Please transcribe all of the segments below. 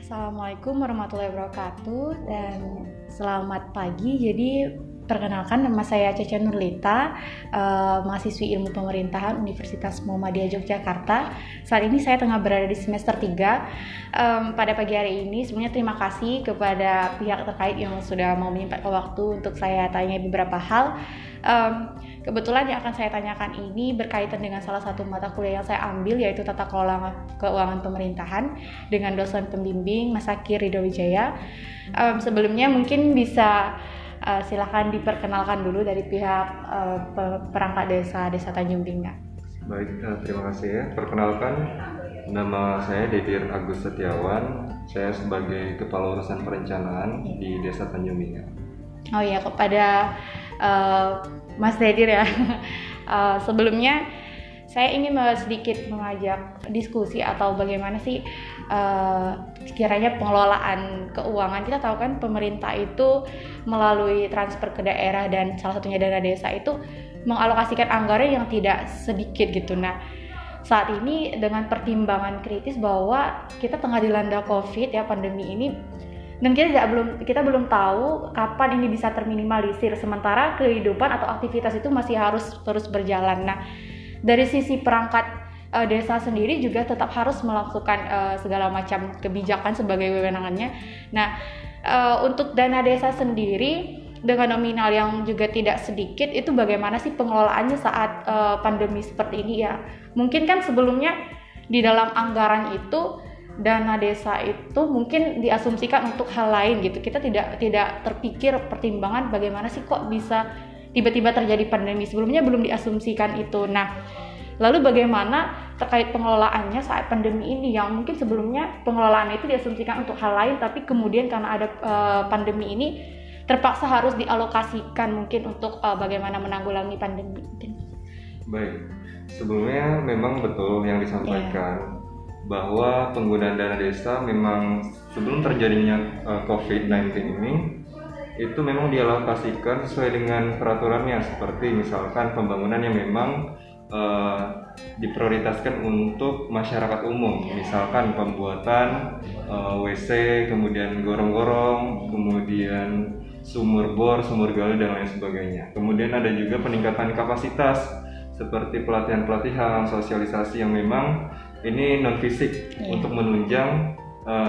Assalamualaikum warahmatullahi wabarakatuh dan selamat pagi. Jadi perkenalkan, nama saya Caca Nurlita, mahasiswi Ilmu Pemerintahan Universitas Muhammadiyah Yogyakarta. Saat ini saya tengah berada di semester 3. Pada pagi hari ini sebenarnya terima kasih kepada pihak terkait yang sudah mau menyempatkan waktu untuk saya tanya beberapa hal. Kebetulan yang akan saya tanyakan ini berkaitan dengan salah satu mata kuliah yang saya ambil, yaitu Tata Kelola Keuangan Pemerintahan dengan dosen pembimbing Mas Zakir Ridho Wijaya. Sebelumnya mungkin bisa silakan diperkenalkan dulu dari pihak perangkat desa Tanjung Bingga. Baik, terima kasih ya. Perkenalkan, nama saya Dedir Agus Setiawan. Saya sebagai Kepala Urusan Perencanaan di Desa Tanjung Bingga. Oh ya, kepada Mas Dedir ya. Sebelumnya saya ingin sedikit mengajak diskusi atau bagaimana sih kiranya pengelolaan keuangan. Kita tahu kan pemerintah itu melalui transfer ke daerah dan salah satunya dana desa itu mengalokasikan anggaran yang tidak sedikit gitu. Nah, saat ini dengan pertimbangan kritis bahwa kita tengah dilanda COVID ya, pandemi ini, dan kita belum tahu kapan ini bisa terminimalisir, sementara kehidupan atau aktivitas itu masih harus terus berjalan. Nah, dari sisi perangkat desa sendiri juga tetap harus melakukan segala macam kebijakan sebagai wewenangannya. Nah, untuk dana desa sendiri dengan nominal yang juga tidak sedikit, itu bagaimana sih pengelolaannya saat pandemi seperti ini ya? Mungkin kan sebelumnya di dalam anggaran itu dana desa itu mungkin diasumsikan untuk hal lain gitu. Kita tidak terpikir pertimbangan bagaimana sih kok bisa tiba-tiba terjadi pandemi, sebelumnya belum diasumsikan itu. Nah, lalu bagaimana terkait pengelolaannya saat pandemi ini yang mungkin sebelumnya pengelolaan itu diasumsikan untuk hal lain, tapi kemudian karena ada pandemi ini terpaksa harus dialokasikan mungkin untuk bagaimana menanggulangi pandemi. Baik, sebelumnya memang betul yang disampaikan bahwa penggunaan dana desa memang sebelum terjadinya COVID-19 ini itu memang dialokasikan sesuai dengan peraturannya, seperti misalkan pembangunan yang memang diprioritaskan untuk masyarakat umum, misalkan pembuatan WC, kemudian gorong-gorong, kemudian sumur bor, sumur gali dan lain sebagainya. Kemudian ada juga peningkatan kapasitas seperti pelatihan-pelatihan, sosialisasi yang memang ini non fisik untuk menunjang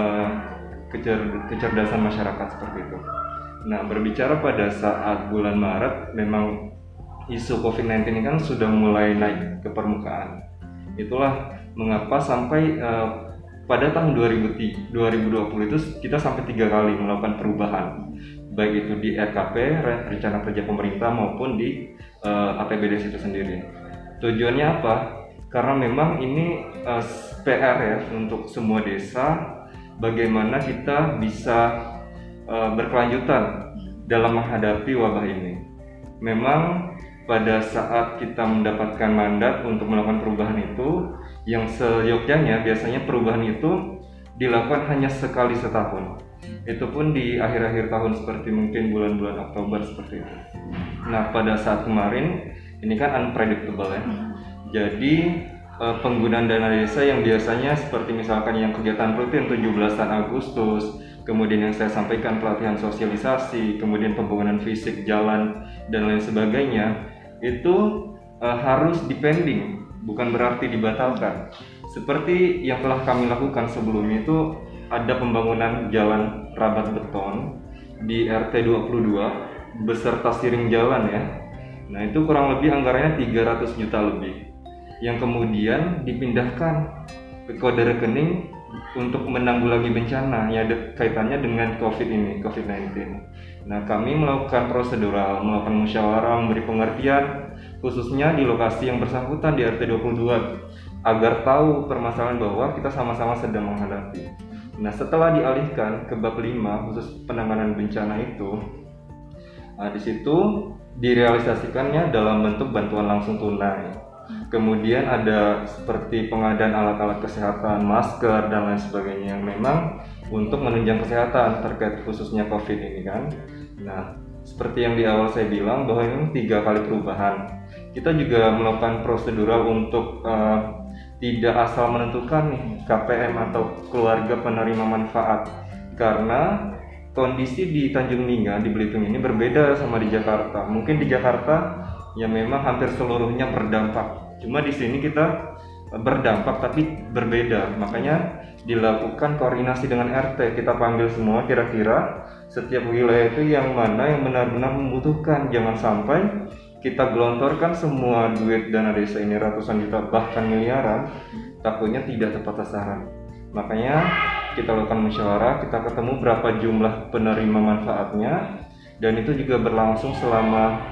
kecerdasan masyarakat seperti itu. Nah, berbicara pada saat bulan Maret, memang isu COVID-19 ini kan sudah mulai naik ke permukaan. Itulah mengapa sampai pada tahun 2020 itu kita sampai 3 kali melakukan perubahan, baik itu di RKP, Rencana Kerja Pemerintah, maupun di APBDes itu sendiri. Tujuannya apa? Karena memang ini PR ya untuk semua desa, bagaimana kita bisa berkelanjutan dalam menghadapi wabah ini. Memang pada saat kita mendapatkan mandat untuk melakukan perubahan itu, yang seyogyanya biasanya perubahan itu dilakukan hanya sekali setahun. Itu pun di akhir-akhir tahun seperti mungkin bulan-bulan Oktober seperti itu. Nah, pada saat kemarin ini kan unpredictable ya. Jadi penggunaan dana desa yang biasanya seperti misalkan yang kegiatan rutin 17-an Agustus, kemudian yang saya sampaikan pelatihan sosialisasi, kemudian pembangunan fisik, jalan, dan lain sebagainya, itu harus dipending, bukan berarti dibatalkan. Seperti yang telah kami lakukan sebelumnya itu ada pembangunan jalan rabat beton di RT 22 beserta siring jalan ya. Nah, itu kurang lebih anggarannya 300 juta lebih, yang kemudian dipindahkan ke kode rekening untuk menanggulangi bencana yang ada kaitannya dengan COVID-19. Nah, kami melakukan prosedural, melakukan musyawarah, memberi pengertian khususnya di lokasi yang bersangkutan di RT 22 agar tahu permasalahan bahwa kita sama-sama sedang menghadapi. Nah, setelah dialihkan ke bab 5 khusus penanganan bencana itu, di situ direalisasikannya dalam bentuk bantuan langsung tunai. Kemudian ada seperti pengadaan alat-alat kesehatan, masker, dan lain sebagainya yang memang untuk menunjang kesehatan terkait khususnya COVID ini kan. Nah, seperti yang di awal saya bilang bahwa ini 3 kali perubahan. kita juga melakukan prosedural untuk tidak asal menentukan nih KPM atau keluarga penerima manfaat, karena kondisi di Tanjung Minga di Belitung ini berbeda sama di Jakarta. Mungkin di Jakarta ya memang hampir seluruhnya berdampak, cuma di sini kita berdampak tapi berbeda, makanya dilakukan koordinasi dengan RT. Kita panggil semua kira-kira setiap wilayah itu yang mana yang benar-benar membutuhkan. Jangan sampai kita gelontorkan semua duit dana desa ini ratusan juta bahkan miliaran, takutnya tidak tepat sasaran. Makanya kita lakukan musyawarah, kita ketemu berapa jumlah penerima manfaatnya, dan itu juga berlangsung selama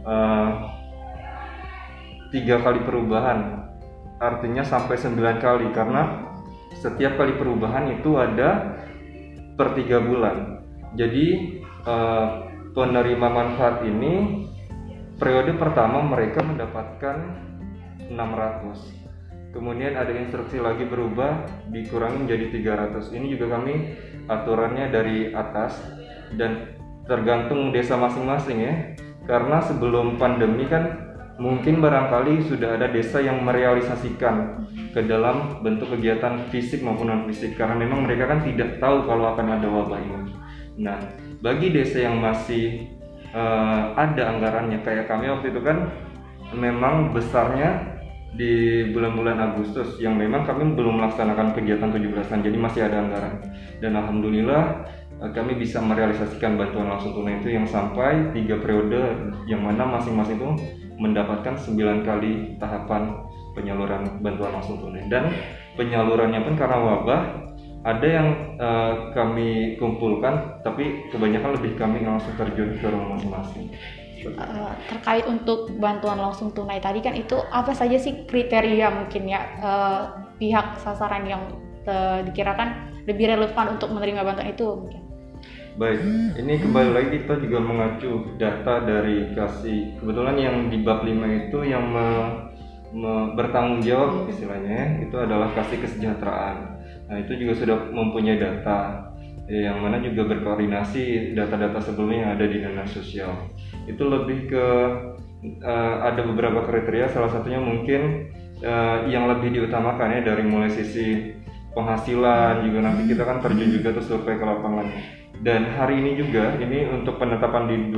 3 kali perubahan, artinya sampai 9 kali, karena setiap kali perubahan itu ada per 3 bulan. Jadi penerima manfaat ini periode pertama mereka mendapatkan 600, kemudian ada instruksi lagi berubah dikurangi menjadi 300. Ini juga kami aturannya dari atas dan tergantung desa masing-masing ya, karena sebelum pandemi kan mungkin barangkali sudah ada desa yang merealisasikan ke dalam bentuk kegiatan fisik maupun non fisik, karena memang mereka kan tidak tahu kalau akan ada wabah ini. Nah, bagi desa yang masih ada anggarannya, kayak kami waktu itu kan memang besarnya di bulan-bulan Agustus yang memang kami belum melaksanakan kegiatan 17-an, jadi masih ada anggaran, dan alhamdulillah kami bisa merealisasikan bantuan langsung tunai itu yang sampai 3 periode, yang mana masing-masing itu mendapatkan 9 kali tahapan penyaluran bantuan langsung tunai. Dan penyalurannya pun karena wabah ada yang kami kumpulkan, tapi kebanyakan lebih kami langsung terjun ke rumah masing-masing. Terkait untuk bantuan langsung tunai tadi kan, itu apa saja sih kriteria mungkin ya pihak sasaran yang dikirakan lebih relevan untuk menerima bantuan itu mungkin? Baik, ini kembali lagi kita juga mengacu data dari KASI. Kebetulan yang di bab 5 itu yang bertanggung jawab istilahnya itu adalah KASI Kesejahteraan. Nah, itu juga sudah mempunyai data yang mana juga berkoordinasi data-data sebelumnya yang ada di Dinas Sosial. Itu lebih ke ada beberapa kriteria, salah satunya mungkin yang lebih diutamakan ya, dari mulai sisi penghasilan juga, nanti kita kan terjun juga tuh survei ke lapangan. Dan hari ini juga, ini untuk penetapan di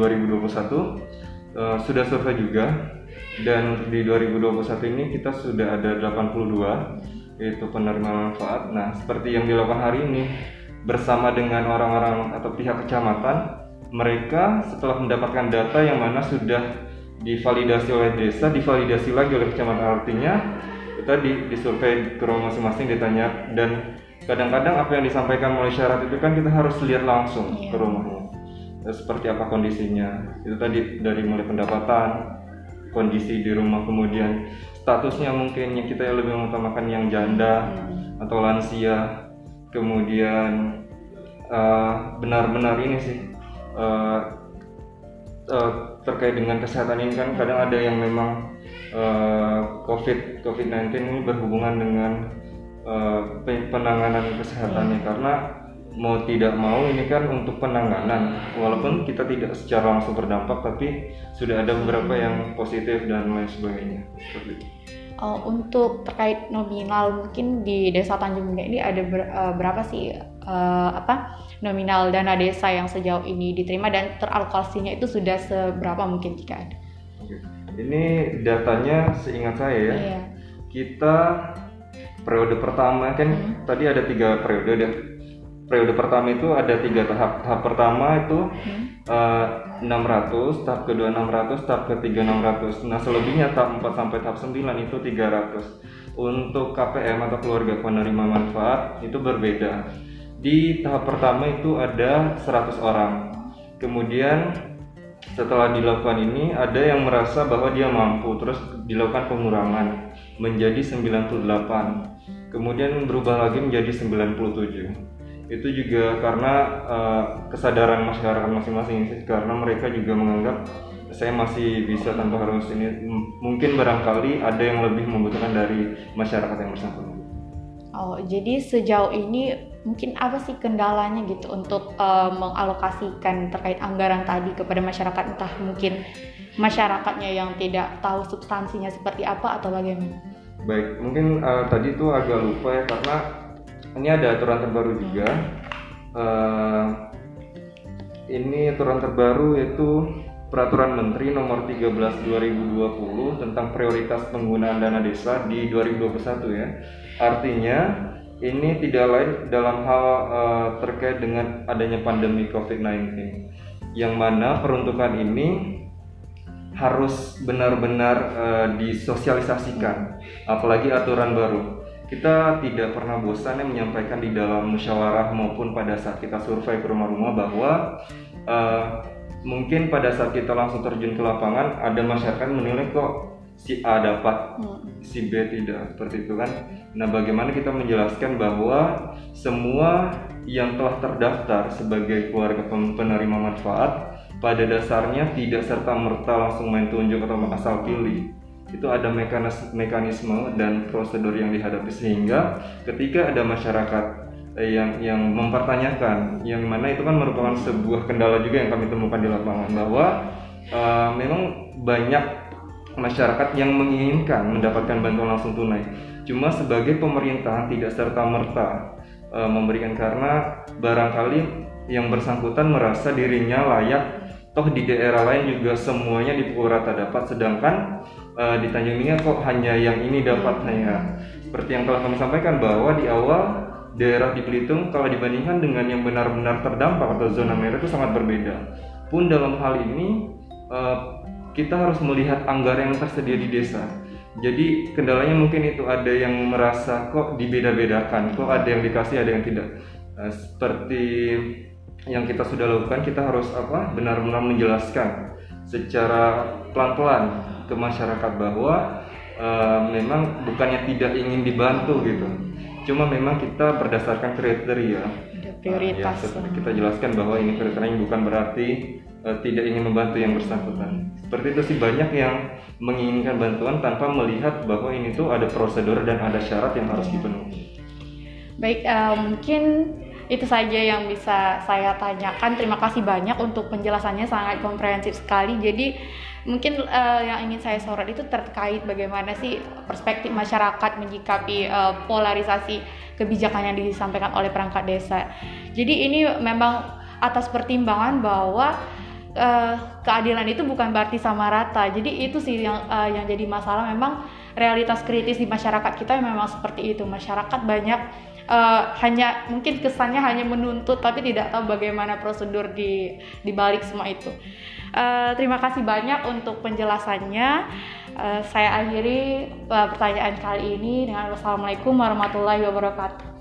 2021 sudah survei juga, dan di 2021 ini kita sudah ada 82 yaitu penerima manfaat. Nah, seperti yang dilakukan hari ini bersama dengan orang-orang atau pihak kecamatan, mereka setelah mendapatkan data yang mana sudah divalidasi oleh desa, divalidasi lagi oleh kecamatan, artinya kita disurvei ke rumah masing-masing, ditanya, dan kadang-kadang apa yang disampaikan melalui syarat itu kan kita harus lihat langsung ke rumahnya, seperti apa kondisinya. Itu tadi dari mulai pendapatan, kondisi di rumah, kemudian statusnya mungkin yang kita lebih mengutamakan yang janda atau lansia, kemudian benar-benar ini sih terkait dengan kesehatan ini kan kadang ada yang memang COVID-19 ini berhubungan dengan penanganan kesehatannya, karena mau tidak mau ini kan untuk penanganan, walaupun kita tidak secara langsung berdampak, tapi sudah ada beberapa yang positif dan lain sebagainya. Seperti itu. Untuk terkait nominal, mungkin di Desa Tanjung Minga ini ada berapa sih nominal dana desa yang sejauh ini diterima, dan teralokasinya itu sudah seberapa mungkin jika ada? Oke. Ini datanya seingat saya ya. Iya. Kita periode pertama kan tadi ada 3 periode deh. Periode pertama itu ada 3 tahap. Tahap pertama itu 600, tahap kedua 600, tahap ketiga 600. Nah, selebihnya tahap 4 sampai tahap 9 itu 300. Untuk KPM atau keluarga penerima manfaat itu berbeda. Di tahap pertama itu ada 100 orang. Kemudian setelah dilakukan ini ada yang merasa bahwa dia mampu, terus dilakukan pengurangan menjadi 98. Kemudian berubah lagi menjadi 97. Itu juga karena kesadaran masyarakat masing-masing sih, karena mereka juga menganggap saya masih bisa tanpa harus ini, mungkin barangkali ada yang lebih membutuhkan dari masyarakat yang bersangkutan. Oh, jadi sejauh ini mungkin apa sih kendalanya gitu untuk mengalokasikan terkait anggaran tadi kepada masyarakat, entah mungkin masyarakatnya yang tidak tahu substansinya seperti apa atau bagaimana? Baik, mungkin tadi itu agak lupa ya, karena ini ada aturan terbaru juga. Ini aturan terbaru yaitu Peraturan Menteri Nomor 13 2020 tentang prioritas penggunaan dana desa di 2021 ya. Artinya ini tidak lain dalam hal terkait dengan adanya pandemi COVID-19, yang mana peruntukan ini harus benar-benar disosialisasikan, apalagi aturan baru. Kita tidak pernah bosan menyampaikan di dalam musyawarah maupun pada saat kita survei ke rumah-rumah bahwa mungkin pada saat kita langsung terjun ke lapangan ada masyarakat menilai kok si A dapat, si B tidak, seperti itu kan. Nah, bagaimana kita menjelaskan bahwa semua yang telah terdaftar sebagai keluarga penerima manfaat pada dasarnya tidak serta-merta langsung main tunjuk atau asal pilih. Itu ada mekanisme dan prosedur yang dihadapi, sehingga ketika ada masyarakat yang mempertanyakan, yang mana itu kan merupakan sebuah kendala juga yang kami temukan di lapangan, bahwa memang banyak masyarakat yang menginginkan mendapatkan bantuan langsung tunai, cuma sebagai pemerintahan tidak serta-merta memberikan, karena barangkali yang bersangkutan merasa dirinya layak, toh di daerah lain juga semuanya di pukul rata dapat, sedangkan di Tanjung Minyak kok hanya yang ini dapat. Seperti yang telah kami sampaikan bahwa di awal, daerah di Belitung kalau dibandingkan dengan yang benar-benar terdampak atau zona merah itu sangat berbeda. Pun dalam hal ini kita harus melihat anggaran yang tersedia di desa. Jadi kendalanya mungkin itu, ada yang merasa kok dibeda-bedakan, kok ada yang dikasih ada yang tidak. Seperti yang kita sudah lakukan, kita harus benar-benar menjelaskan secara pelan-pelan ke masyarakat bahwa memang bukannya tidak ingin dibantu gitu, cuma memang kita berdasarkan kriteria prioritas. Kita jelaskan bahwa ini kriterianya bukan berarti tidak ingin membantu yang bersangkutan. Seperti itu sih, banyak yang menginginkan bantuan tanpa melihat bahwa ini tuh ada prosedur dan ada syarat yang harus dipenuhi. Baik, mungkin itu saja yang bisa saya tanyakan. Terima kasih banyak untuk penjelasannya, sangat komprehensif sekali. Jadi mungkin yang ingin saya sorot itu terkait bagaimana sih perspektif masyarakat menyikapi polarisasi kebijakan yang disampaikan oleh perangkat desa. Jadi ini memang atas pertimbangan bahwa keadilan itu bukan berarti sama rata. Jadi itu sih yang jadi masalah. Memang realitas kritis di masyarakat kita memang seperti itu. Masyarakat banyak hanya mungkin kesannya hanya menuntut, tapi tidak tahu bagaimana prosedur di balik semua itu. Terima kasih banyak untuk penjelasannya. Saya akhiri pertanyaan kali ini dengan wassalamualaikum warahmatullahi wabarakatuh.